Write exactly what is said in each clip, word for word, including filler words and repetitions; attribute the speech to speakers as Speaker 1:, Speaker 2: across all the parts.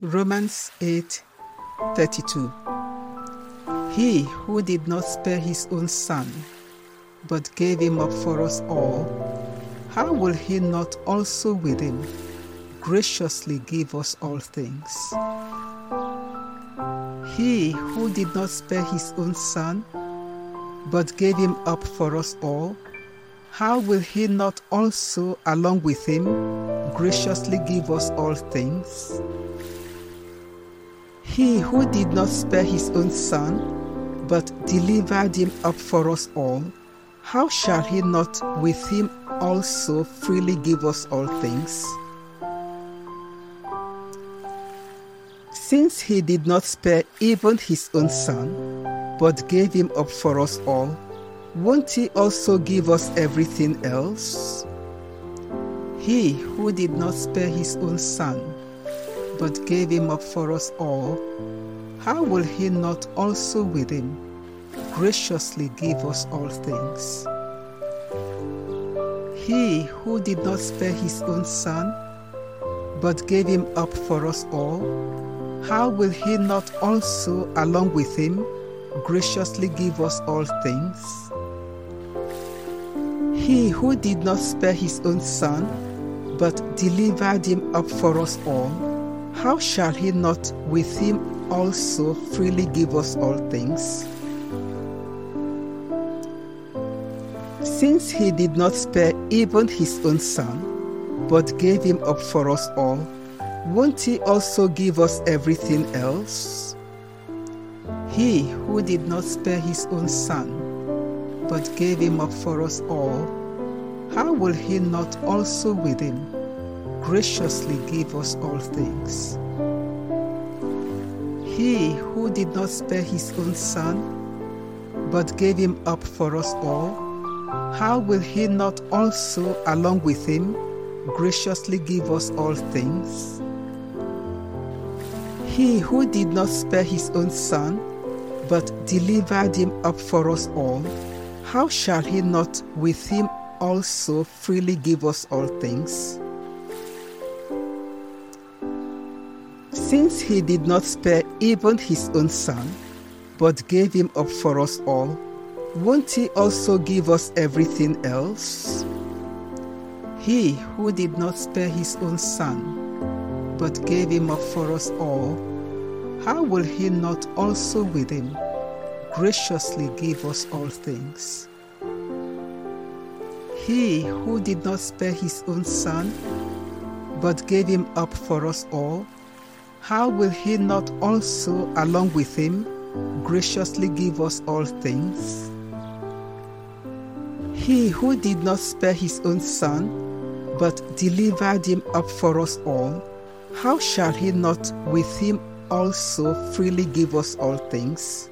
Speaker 1: Romans eight thirty-two. He who did not spare his own son, but gave him up for us all, how will he not also with him graciously give us all things? He who did not spare his own son, but gave him up for us all, how will he not also along with him graciously give us all things? He who did not spare his own son, but delivered him up for us all, how shall he not with him also freely give us all things? Since he did not spare even his own son, but gave him up for us all, won't he also give us everything else? He who did not spare his own son, but gave him up for us all, how will he not also with him graciously give us all things? He who did not spare his own son, but gave him up for us all, how will he not also along with him graciously give us all things? He who did not spare his own son, but delivered him up for us all, how shall he not with him also freely give us all things? Since he did not spare even his own son, but gave him up for us all, won't he also give us everything else? He who did not spare his own son, but gave him up for us all, how will he not also with him graciously give us all things? He who did not spare his own son, but gave him up for us all, how will he not also along with him graciously give us all things? He who did not spare his own son, but delivered him up for us all, how shall he not with him also freely give us all things? Since he did not spare even his own son, but gave him up for us all, won't he also give us everything else? He who did not spare his own son, but gave him up for us all, how will he not also with him graciously give us all things? He who did not spare his own son, but gave him up for us all, how will he not also along with him graciously give us all things? He who did not spare his own son, but delivered him up for us all, how shall he not with him also freely give us all things?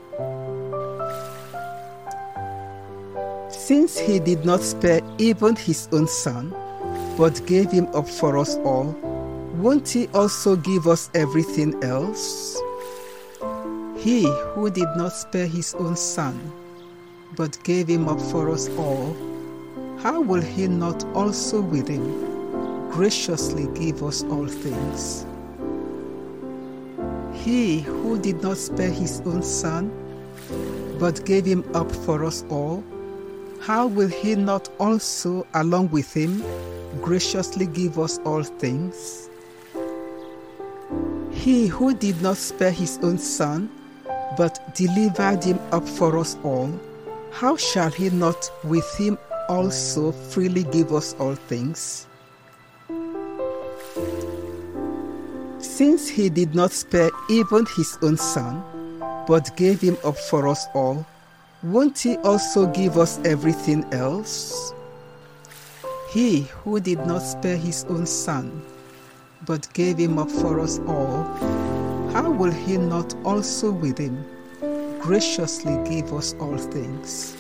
Speaker 1: Since he did not spare even his own son, but gave him up for us all, won't he also give us everything else? He who did not spare his own son, but gave him up for us all, how will he not also with him graciously give us all things? He who did not spare his own son, but gave him up for us all, how will he not also along with him graciously give us all things? He who did not spare his own son, but delivered him up for us all, how shall he not with him also freely give us all things? Since he did not spare even his own son, but gave him up for us all, won't he also give us everything else? He who did not spare his own son, but gave him up for us all, how will he not also with him graciously give us all things?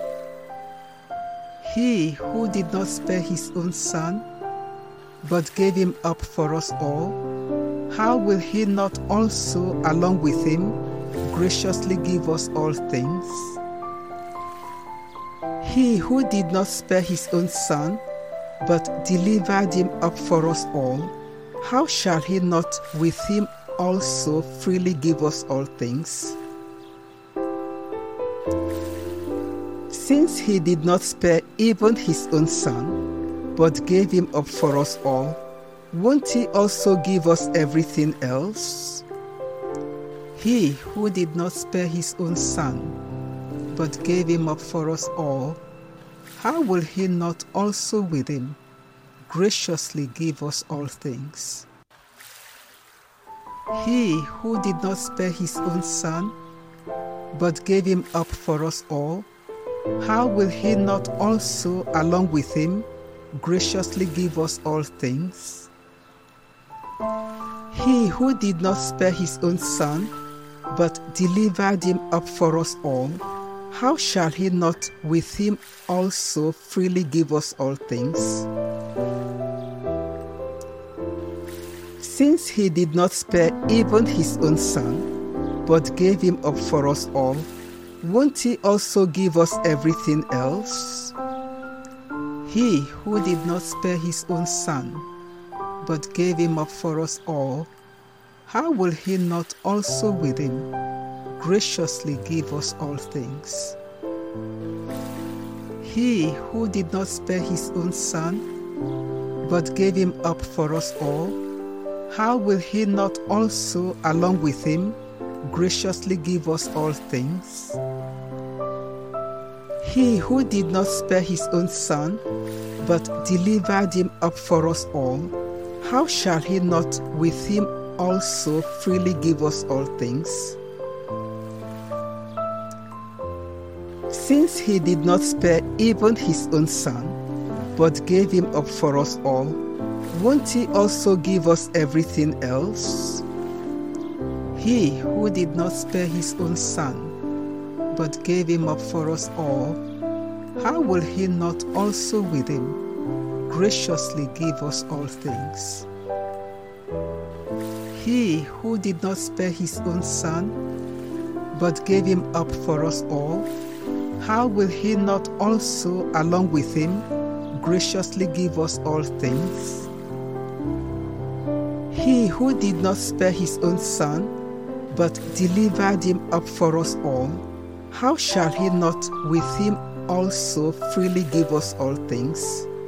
Speaker 1: He who did not spare his own son, but gave him up for us all, how will he not also along with him graciously give us all things? He who did not spare his own son, but delivered him up for us all, how shall he not with him also freely give us all things? Since he did not spare even his own son, but gave him up for us all, won't he also give us everything else? He who did not spare his own son, but gave him up for us all, how will he not also with him graciously give us all things? He who did not spare his own son, but gave him up for us all, how will he not also, along with him, graciously give us all things? He who did not spare his own son, but delivered him up for us all, how shall he not with him also freely give us all things? Since he did not spare even his own son, but gave him up for us all, won't he also give us everything else? He who did not spare his own son, but gave him up for us all, how will he not also with him graciously give us all things? He who did not spare his own son, but gave him up for us all, how will he not also, along with him, graciously give us all things? He who did not spare his own son, but delivered him up for us all, how shall he not with him also freely give us all things? Since he did not spare even his own son, but gave him up for us all, won't he also give us everything else? He who did not spare his own son, but gave him up for us all, how will he not also with him graciously give us all things? He who did not spare his own son, but gave him up for us all, how will he not also, along with him, graciously give us all things? He who did not spare his own son, but delivered him up for us all, how shall he not with him also freely give us all things?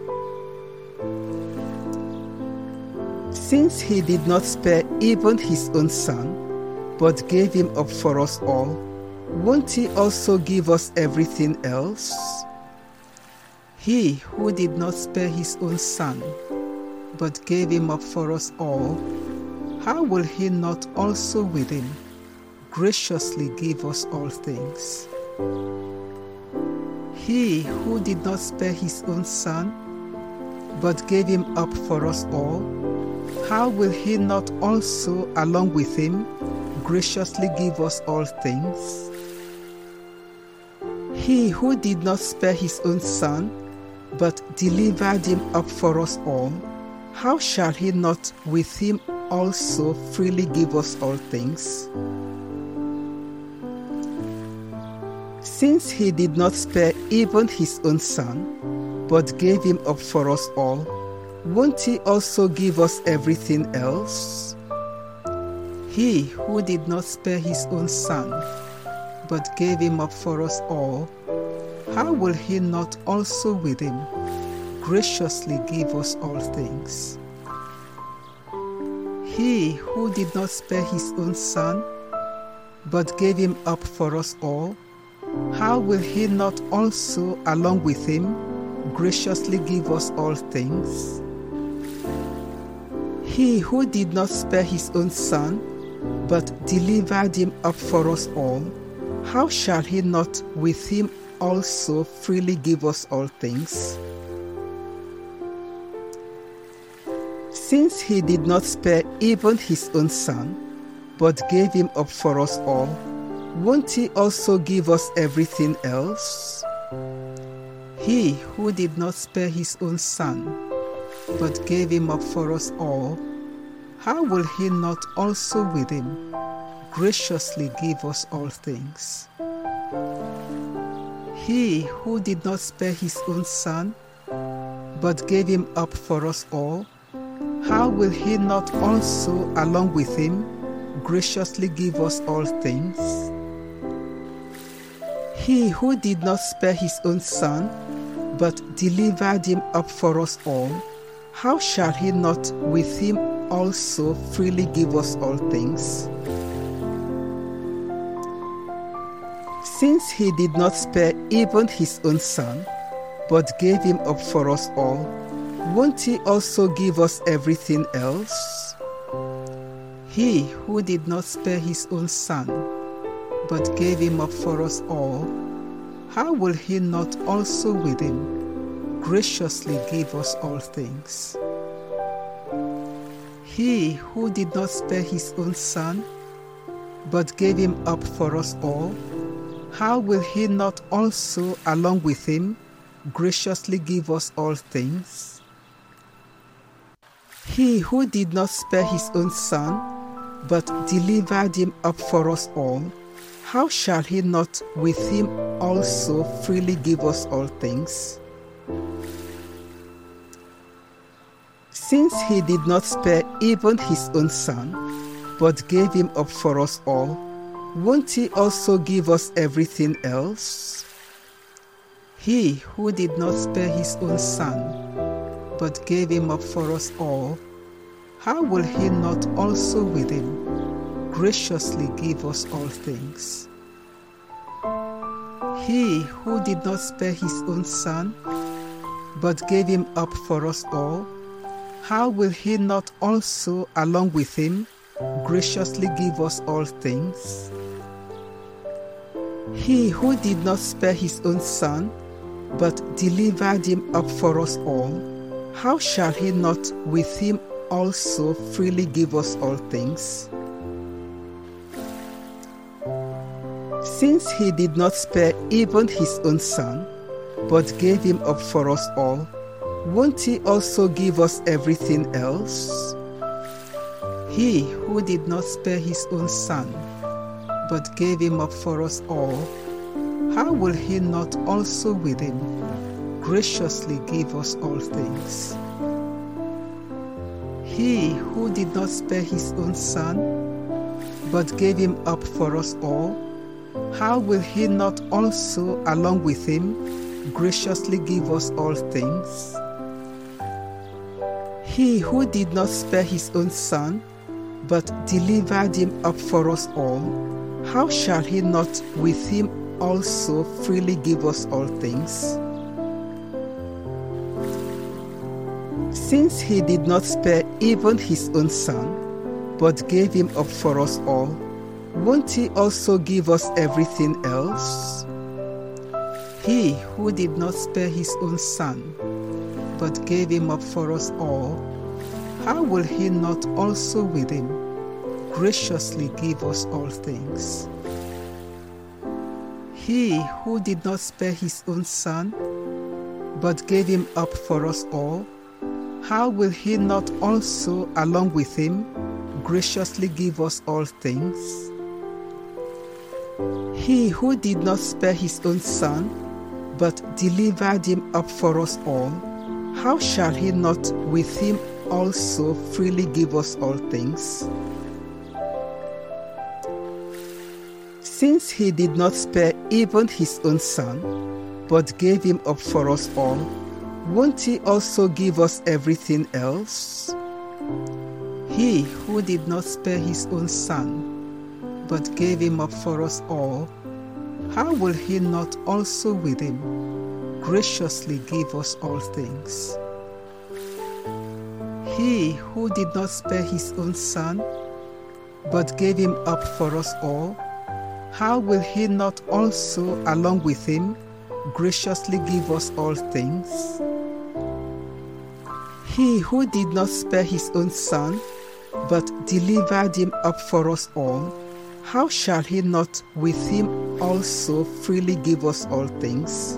Speaker 1: Since he did not spare even his own son, but gave him up for us all, won't he also give us everything else? He who did not spare his own son, but gave him up for us all, how will he not also with him graciously give us all things? He who did not spare his own son, but gave him up for us all, how will he not also, along with him, graciously give us all things? He who did not spare his own son, but delivered him up for us all, how shall he not with him also freely give us all things? Since he did not spare even his own son, but gave him up for us all, won't he also give us everything else? He who did not spare his own son, but gave him up for us all, how will he not also with him graciously give us all things? He who did not spare his own son, but gave him up for us all, how will he not also, along with him, graciously give us all things? He who did not spare his own son, but delivered him up for us all, how shall he not with him also freely give us all things? Since he did not spare even his own son, but gave him up for us all, won't he also give us everything else? He who did not spare his own son, but gave him up for us all, how will he not also with him graciously give us all things? He who did not spare his own son, but gave him up for us all, how will he not also, along with him, graciously give us all things? He who did not spare his own Son, but delivered him up for us all, how shall he not with him also freely give us all things? Since he did not spare even his own Son, but gave him up for us all, won't he also give us everything else? He who did not spare his own Son, but gave him up for us all, how will he not also with him graciously give us all things? He who did not spare his own Son, but gave him up for us all, how will he not also, along with him, graciously give us all things? He who did not spare his own Son, but delivered him up for us all, how shall he not with him also freely give us all things? Since he did not spare even his own Son, but gave him up for us all, won't he also give us everything else? He who did not spare his own Son, but gave him up for us all, how will he not also with him graciously give us all things? He who did not spare his own Son, but gave him up for us all, how will he not also, along with him, graciously give us all things? He who did not spare his own Son, but delivered him up for us all, how shall he not with him also freely give us all things? Since he did not spare even his own Son, but gave him up for us all, won't he also give us everything else? He who did not spare his own Son, but gave him up for us all, how will he not also with him graciously give us all things? He who did not spare his own Son, but gave him up for us all, how will he not also, along with him, graciously give us all things? He who did not spare his own Son, but delivered him up for us all, how shall he not with him also freely give us all things? Since he did not spare even his own Son, but gave him up for us all, won't he also give us everything else? He who did not spare his own Son, but gave him up for us all, how will he not also with him graciously give us all things? He who did not spare his own Son, but gave him up for us all, how will he not also, along with him, graciously give us all things? He who did not spare his own Son, but delivered him up for us all, how shall he not with him also freely give us all things? Since he did not spare even his own Son, but gave him up for us all, won't he also give us everything else? He who did not spare his own Son, but gave him up for us all, how will he not also with him graciously give us all things? He who did not spare his own Son, but gave him up for us all, how will he not also, along with him, graciously give us all things? He who did not spare his own Son, but delivered him up for us all, how shall he not with him also freely give us all things?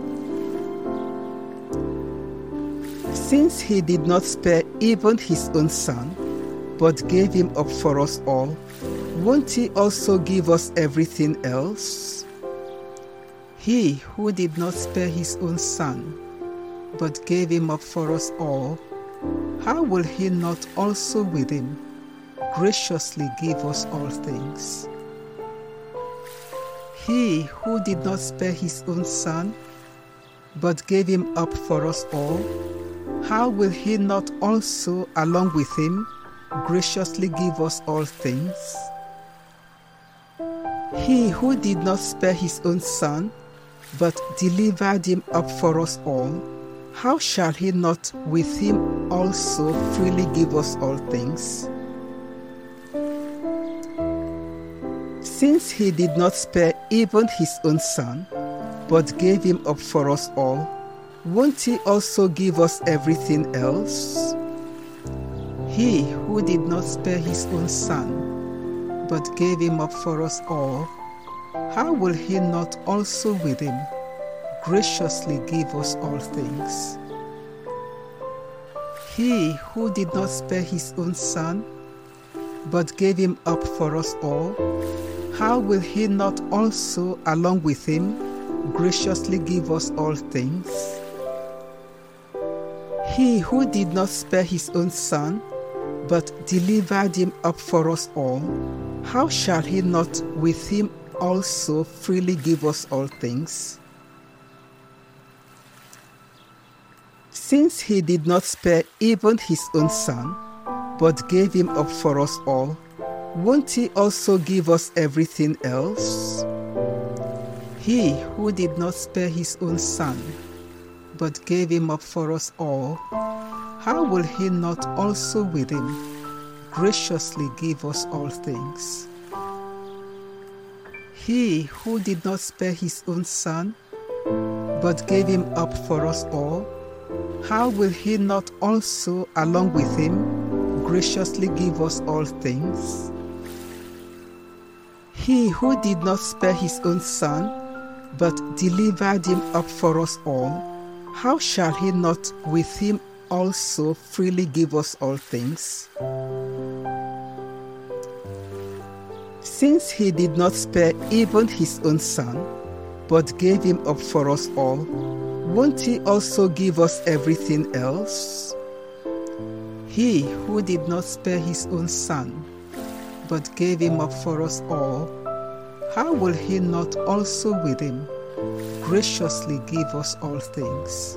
Speaker 1: Since he did not spare even his own Son, but gave him up for us all, won't he also give us everything else? He who did not spare his own Son, but gave him up for us all, how will he not also with him graciously give us all things. He who did not spare his own Son, but gave him up for us all, how will he not also, along with him, graciously give us all things? He who did not spare his own Son, but delivered him up for us all, how shall he not with him also freely give us all things? Since he did not spare even his own Son, but gave him up for us all, won't he also give us everything else? He who did not spare his own Son, but gave him up for us all, how will he not also with him graciously give us all things? He who did not spare his own Son, but gave him up for us all, how will he not also, along with him, graciously give us all things? He who did not spare his own Son, but delivered him up for us all, how shall he not with him also freely give us all things? Since he did not spare even his own Son, but gave him up for us all, won't he also give us everything else? He who did not spare his own Son, but gave him up for us all, how will he not also with him graciously give us all things? He who did not spare his own Son, but gave him up for us all, how will he not also, along with him, graciously give us all things? He who did not spare his own Son, but delivered him up for us all, how shall he not with him also freely give us all things? Since he did not spare even his own Son, but gave him up for us all, won't he also give us everything else? He who did not spare his own Son, but gave him up for us all, how will he not also with him graciously give us all things?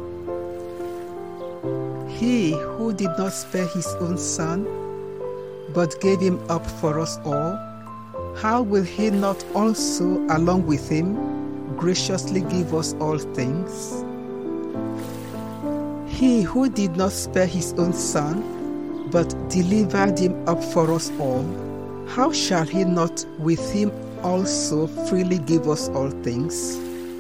Speaker 1: He who did not spare his own Son, but gave him up for us all, how will he not also, along with him, graciously give us all things? He who did not spare his own Son, but delivered him up for us all, how shall he not with him also freely give us all things?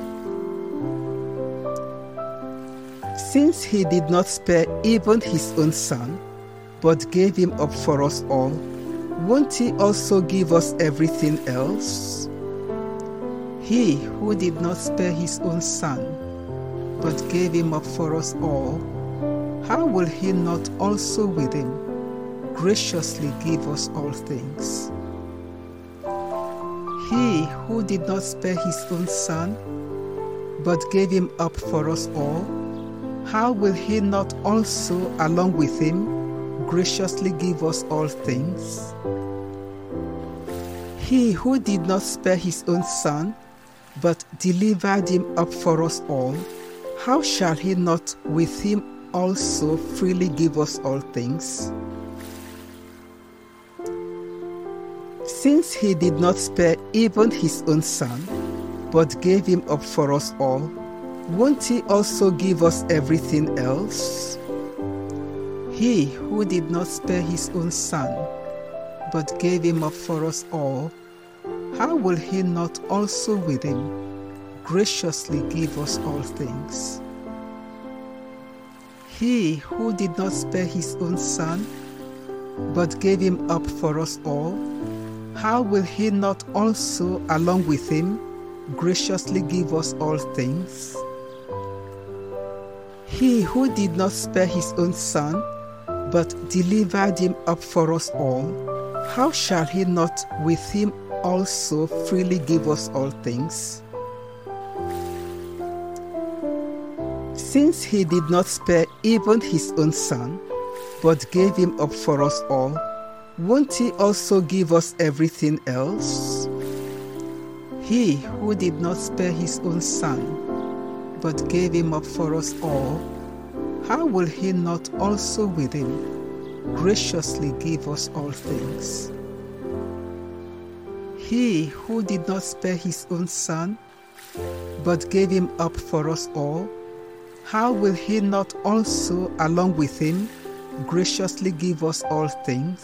Speaker 1: Since he did not spare even his own Son, but gave him up for us all, won't he also give us everything else? He who did not spare his own Son, but gave him up for us all, how will he not also with him graciously give us all things? He who did not spare his own Son, but gave him up for us all, how will he not also, along with him, graciously give us all things? He who did not spare his own Son, but delivered him up for us all, how shall he not with him also freely give us all things? Since he did not spare even his own Son, but gave him up for us all, won't he also give us everything else? He who did not spare his own Son, but gave him up for us all, how will he not also with him graciously give us all things? He who did not spare his own Son, but gave him up for us all, how will he not also, along with him, graciously give us all things? He who did not spare his own Son, but delivered him up for us all, how shall he not with him also freely give us all things? Since he did not spare even his own Son, but gave him up for us all, won't he also give us everything else? He who did not spare his own son, but gave him up for us all, how will he not also with him graciously give us all things? He who did not spare his own son, but gave him up for us all, how will he not also, along with him, graciously give us all things?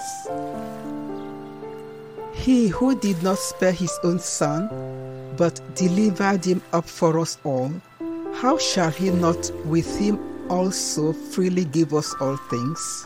Speaker 1: He who did not spare his own son, but delivered him up for us all, how shall he not with him also freely give us all things?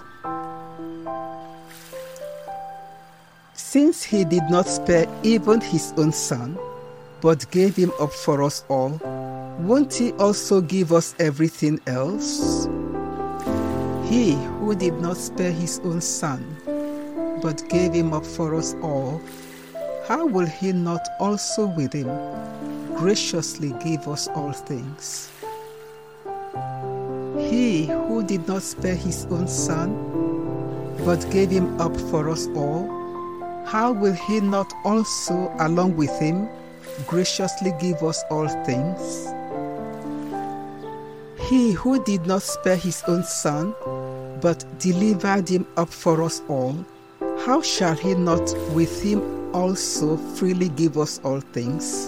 Speaker 1: Since he did not spare even his own son, but gave him up for us all, won't he also give us everything else? He who did not spare his own son, but gave him up for us all, how will he not also with him graciously give us all things? He who did not spare his own son, but gave him up for us all, how will he not also, along with him, graciously give us all things? He who did not spare his own son, but delivered him up for us all, how shall he not with him also freely give us all things?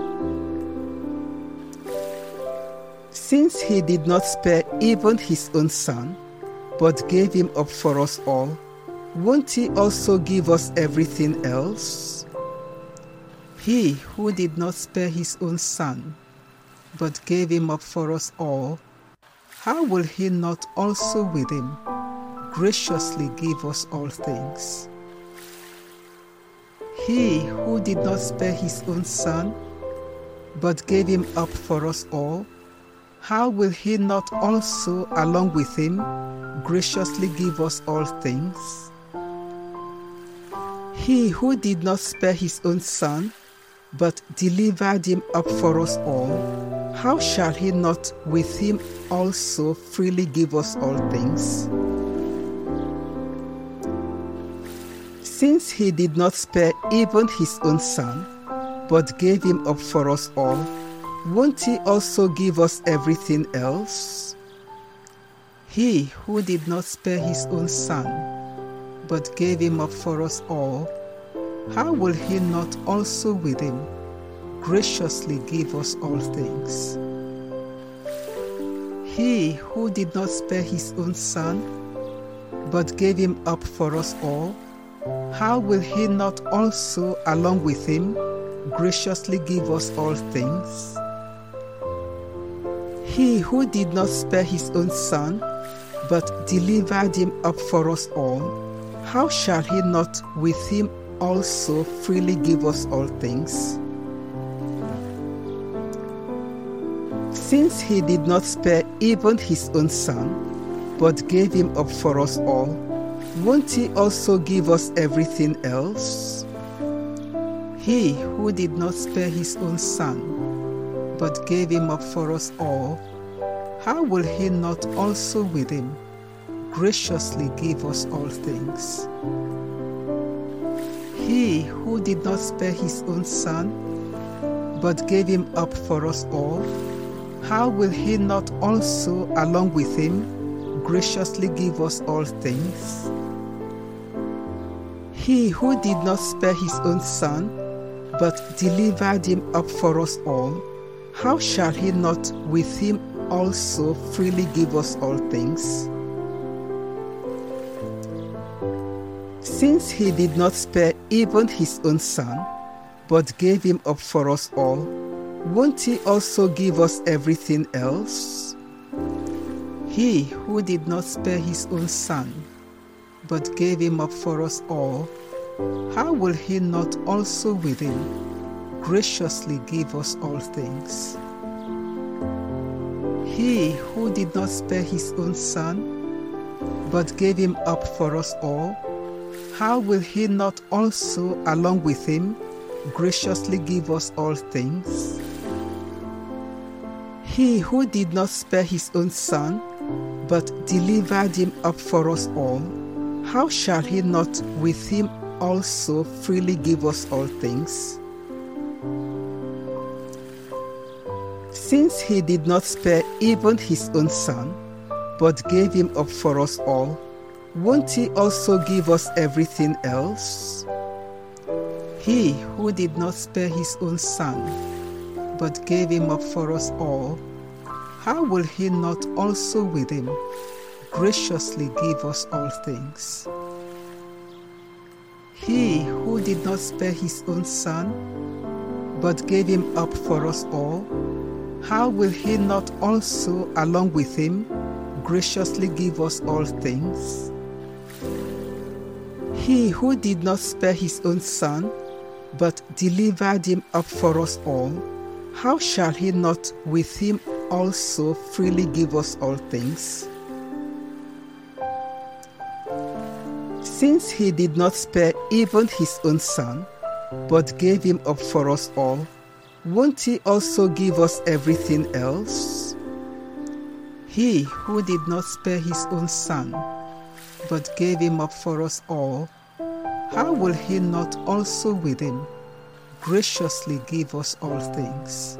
Speaker 1: Since he did not spare even his own son, but gave him up for us all, won't he also give us everything else? He who did not spare his own son, but gave him up for us all, how will he not also with him graciously give us all things? He who did not spare his own son, but gave him up for us all, how will he not also, along with him, graciously give us all things? He who did not spare his own son, but delivered him up for us all, how shall he not with him also freely give us all things? Since he did not spare even his own son, but gave him up for us all, won't he also give us everything else? He who did not spare his own son, but gave him up for us all, how will he not also with him graciously give us all things? He who did not spare his own son, but gave him up for us all, how will he not also, along with him, graciously give us all things? He who did not spare his own son, but delivered him up for us all, how shall he not with him also freely give us all things? Since he did not spare even his own son, but gave him up for us all, won't he also give us everything else? He who did not spare his own son, but gave him up for us all, how will he not also with him graciously give us all things? He who did not spare his own son, but gave him up for us all, how will he not also, along with him, graciously give us all things? He who did not spare his own son, but delivered him up for us all, how shall he not with him also freely give us all things? Since he did not spare even his own son, but gave him up for us all, won't he also give us everything else? He who did not spare his own son, but gave him up for us all, how will he not also with him graciously give us all things? He who did not spare his own son, but gave him up for us all, how will he not also, along with him, graciously give us all things? He who did not spare his own son, but delivered him up for us all, how shall he not with him also freely give us all things? Since he did not spare even his own son, but gave him up for us all, won't he also give us everything else? He who did not spare his own son, but gave him up for us all, how will he not also with him graciously give us all things? He who did not spare his own son, but gave him up for us all, how will he not also along with him graciously give us all things? He who did not spare his own son, but delivered him up for us all, how shall he not with him also freely give us all things? Since he did not spare even his own son, but gave him up for us all, won't he also give us everything else? He who did not spare his own son, but gave him up for us all, how will he not also with him graciously give us all things?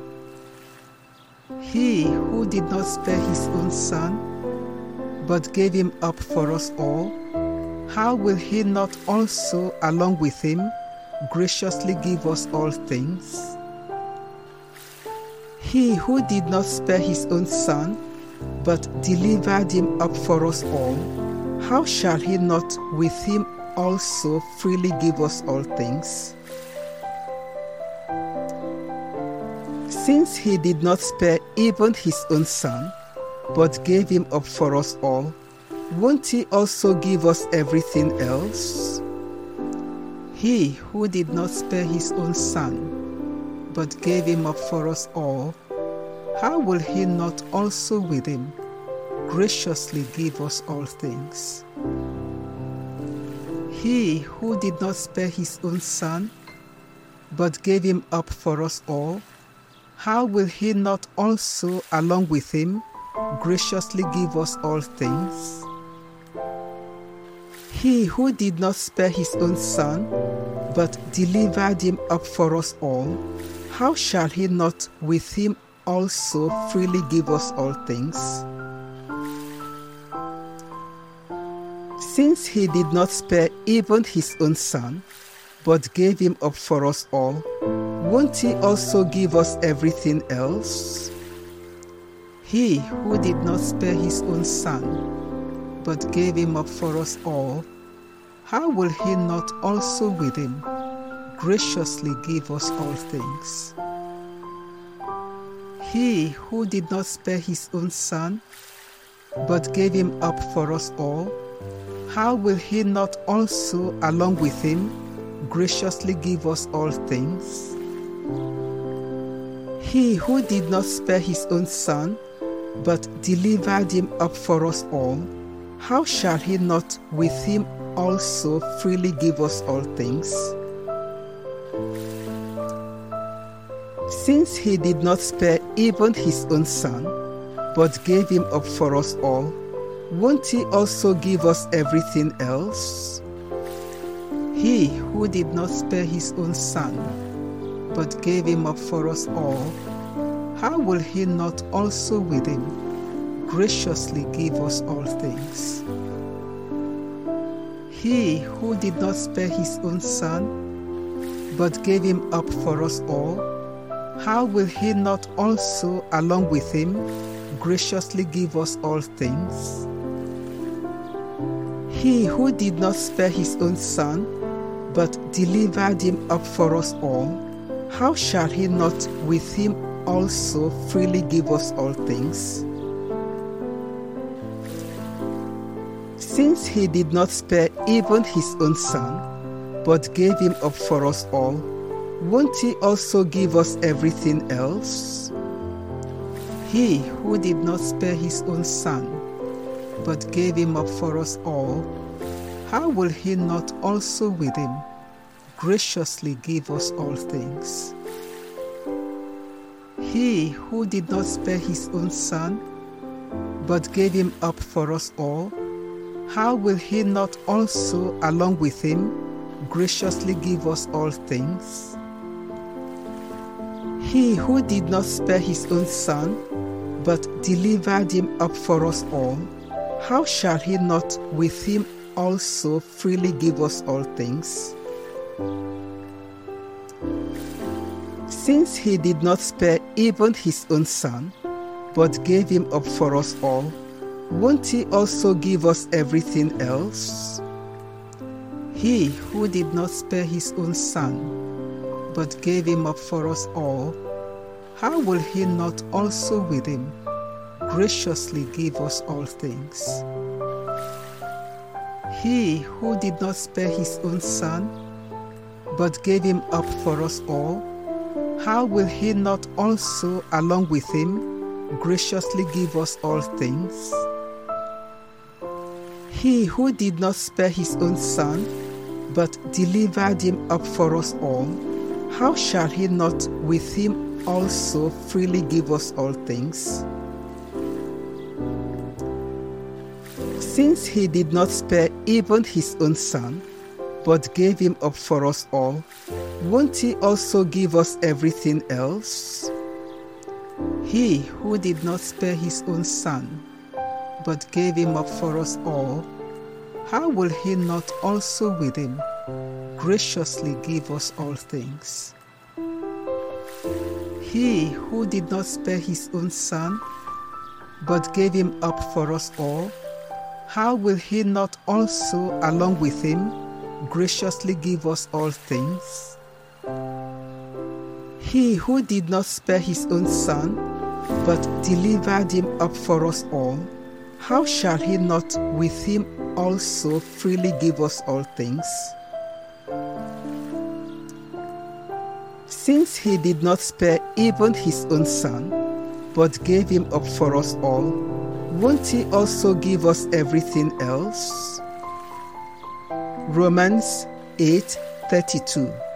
Speaker 1: He who did not spare his own son, but gave him up for us all, how will he not also along with him graciously give us all things? He who did not spare his own son, but delivered him up for us all, how shall he not with him also freely give us all things? Since he did not spare even his own son, but gave him up for us all, won't he also give us everything else? He who did not spare his own son, but gave him up for us all, how will he not also with him graciously give us all things? He who did not spare his own son, but gave him up for us all, how will he not also along with him graciously give us all things? He who did not spare his own son, but delivered him up for us all, how shall he not with him also freely give us all things? Since he did not spare even his own son, but gave him up for us all, won't he also give us everything else? He who did not spare his own son, but gave him up for us all, how will he not also with him graciously give us all things? He who did not spare his own son, but gave him up for us all, how will he not also along with him graciously give us all things? He who did not spare his own son, but delivered him up for us all, how shall he not with him also freely give us all things? Since he did not spare even his own son, but gave him up for us all, won't he also give us everything else? He who did not spare his own son, but gave him up for us all, how will he not also with him graciously give us all things? He who did not spare his own son, but gave him up for us all, how will he not also along with him graciously give us all things? He who did not spare his own son, but delivered him up for us all, how shall he not with him also freely give us all things? Since he did not spare even his own son, but gave him up for us all, won't he also give us everything else? He who did not spare his own son, but gave him up for us all, how will he not also with him graciously give us all things? He who did not spare his own son, but gave him up for us all, how will he not also, along with him, graciously give us all things? He who did not spare his own Son, but delivered him up for us all, how shall he not with him also freely give us all things? Since he did not spare even his own Son, but gave him up for us all, won't he also give us everything else? He who did not spare his own Son, but gave him up for us all, how will he not also with him graciously give us all things? He who did not spare his own Son, but gave him up for us all, how will he not also, along with him, graciously give us all things? He who did not spare his own Son, but delivered him up for us all, how shall he not with him also freely give us all things? Since he did not spare even his own Son, but gave him up for us all, won't he also give us everything else? He who did not spare his own Son, but gave him up for us all, how will he not also with him graciously give us all things? He who did not spare his own Son, but gave him up for us all, how will he not also, along with him, graciously give us all things? He who did not spare his own Son, but delivered him up for us all, how shall he not with him also freely give us all things? Since he did not spare even his own Son, but gave him up for us all, won't he also give us everything else? Romans eight thirty-two.